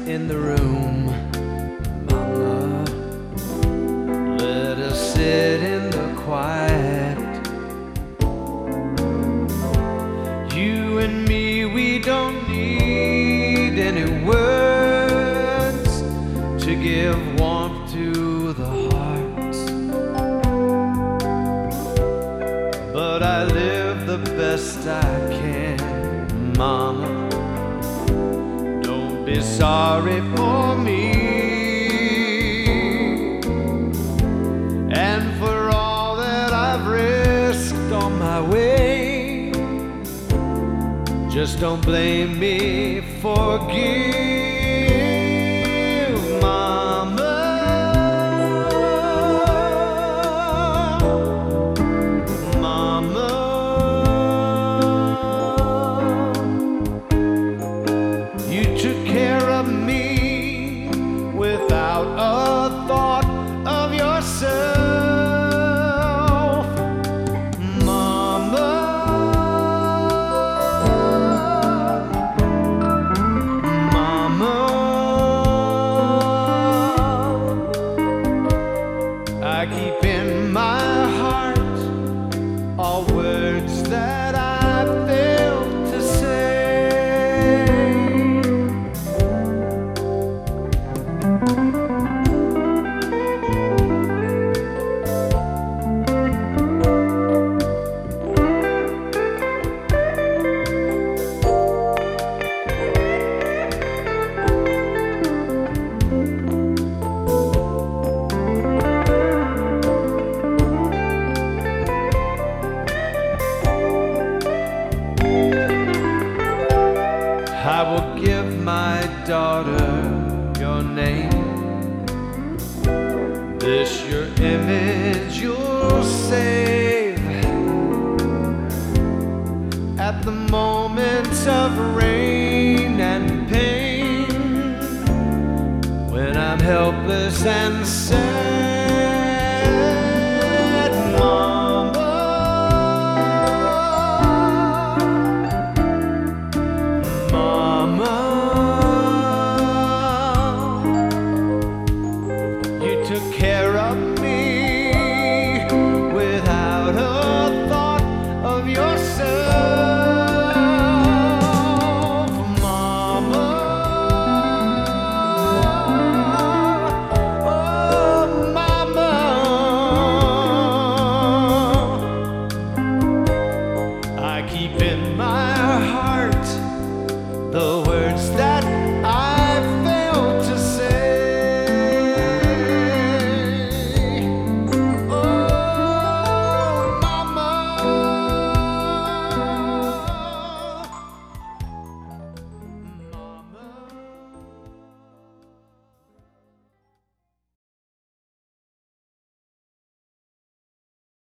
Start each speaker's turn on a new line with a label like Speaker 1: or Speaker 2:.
Speaker 1: in the room. Mama, let us sit in the quiet. You and me, we don't need any words to give warmth to the heart. But I live the best I can, Mama. Don't be sorry for me, and for all that I've risked on my way. Just don't blame me, forgive, Mama. Mama, you took care of me without a thought of yourself. Mama, Mama, I keep in my heart all words that I failed to say. I will give my daughter your name. This your image you'll save at the moments of rain and pain, when I'm helpless and sad. Mama, Mama, you took care of me without a thought of yourself. Mama, oh Mama, I keep in my